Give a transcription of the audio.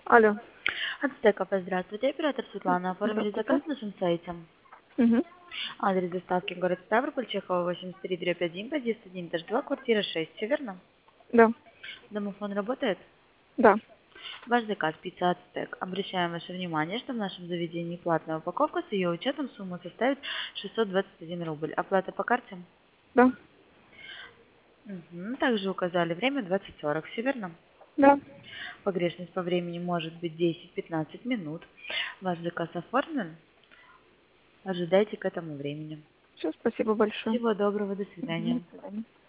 Алло. Ацтеков, здравствуйте. Оператор Светлана. Оформили Здравствуйте. заказ на нашем сайте. Угу. Адрес доставки город Ставрополь, Чехова, 83/1, подъезд 1, этаж 2, квартира 6. Все верно? Да. Домофон работает? Да. Ваш заказ пицца Ацтек. Обращаем ваше внимание, что в нашем заведении платная упаковка, с ее учетом сумма составит 621 рубль. Оплата по карте? Да. Также указали время 20:40. Все верно? Да. Погрешность по времени может быть 10-15 минут. Ваш заказ оформлен? Ожидайте к этому времени. Все, спасибо большое. Всего доброго, до Угу. свидания. До свидания.